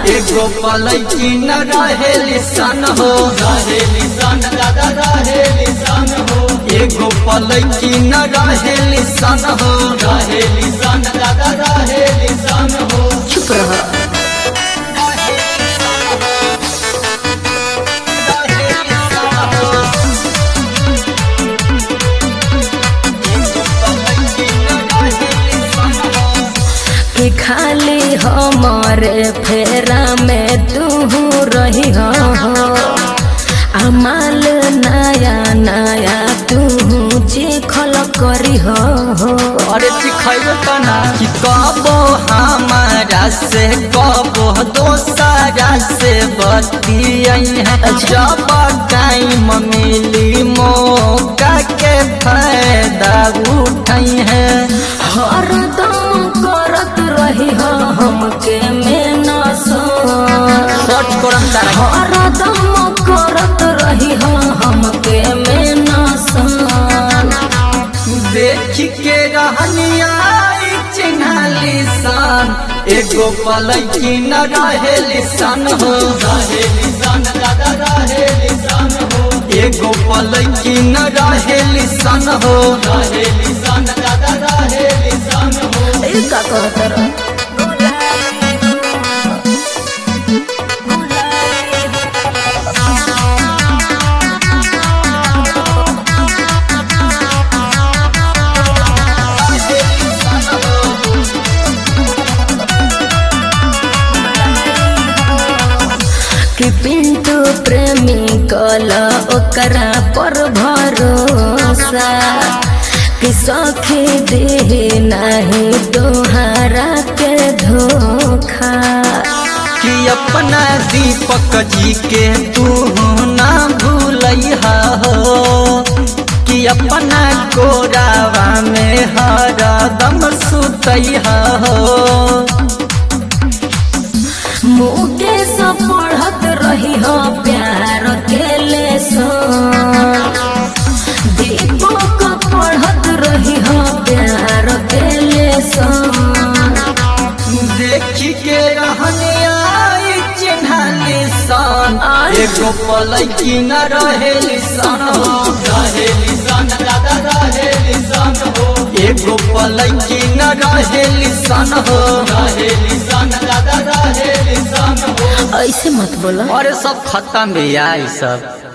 एगो पलैकी न रहेली सन हो, रहेली सन दादा रहेली सन हो। एगो पलैकी न रहेली सन हो, रहेली सन दादा रहेली सन हो। चुप रह। कि खाली हमारे फेरा में तू रही हो, अमाल नया नया तू चिखल करी हो। अरे चिखैबे तना कि कबो हमारा से कबो दोसरा से बतियाई है। जब टाइम मिली मौका के फायदा उठाई है। हरदम करत रही हो हमके में नसो, हरदम करत रही हो हमके में नसो। देख के रहनिया चिन्हली सन, एगो पलैकी न रहेली सन हो, रहेली सन दादा रहेली सन हो। एगो पलैकी न रहेली सन हो, रहेली सन दादा रहेली सन हो। का कहत रह। कि पिंटू प्रेमी कल ओकरा पर भरोसा, कि सखी दे नहीं तोहरा के धोखा। कि अपना दीपक जी के तू ना भूलैहा हो, कि अपना कोरावा में हरदम सुतैहा हो। मुके से पढ़त रही हो प्यार के लेसन, दीपक पढ़त रही हो प्यार के लेसन। देखी के रहनिया चिन्हली सन, एगो पलैकी न रहेली सन हो, रहेली सन दादा रहेली सन हो। एगो पलैकी न रहेली सन हो, रहेली सन दादा रहेली सन हो। ऐसे मत बोला। अरे सब खत्म भैया सब।